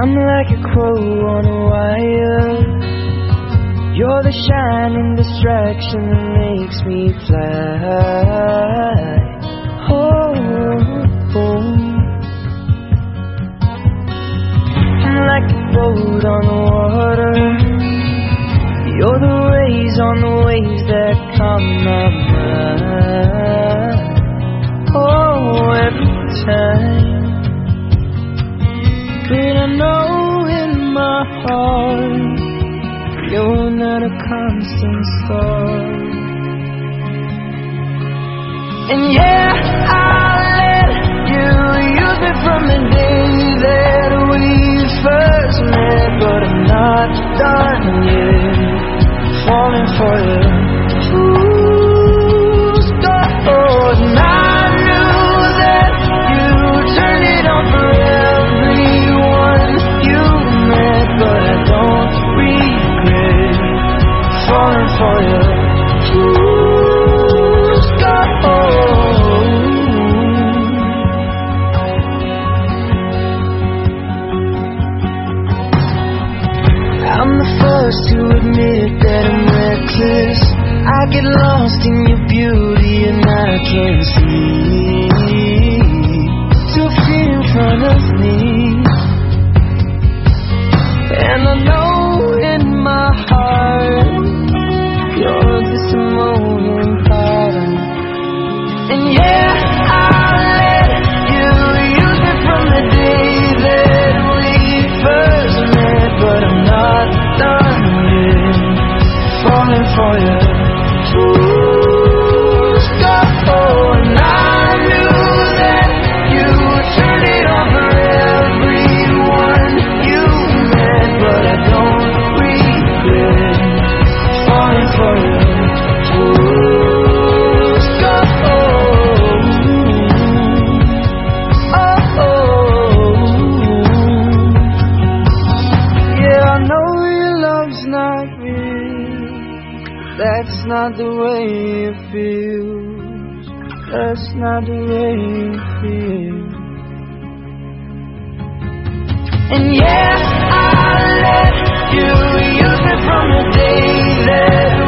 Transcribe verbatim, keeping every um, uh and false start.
I'm like a crow on a wire. You're the shining distraction that makes me fly. Oh, oh. I'm like a boat on the water. You're the rays on the waves that calm my mind. Oh, every time. But I know in my heart you're not a constant star. And yeah, I'll let you use me from the day that we first met. But I'm not done yet falling for you. Fools gold. And I knew that you turned it on for everyone you met. But I don't regret falling for you. Fools gold. I'm the first to admit that I'm reckless. I get lost in your beauty and I can't see two feet in front of me. And I know in my heart you're just a moment apart. And yeah, I'll let you use me from the day that we first met. But I'm not done yet falling for you. Fools gold. And I knew that you turned it on for everyone you met. But I don't regret falling for you. Fools gold. Oh, oh. Yeah, I know your love's not real. That's not the way it feels. That's not the way it feels. And yeah, I'll let you use me from the day that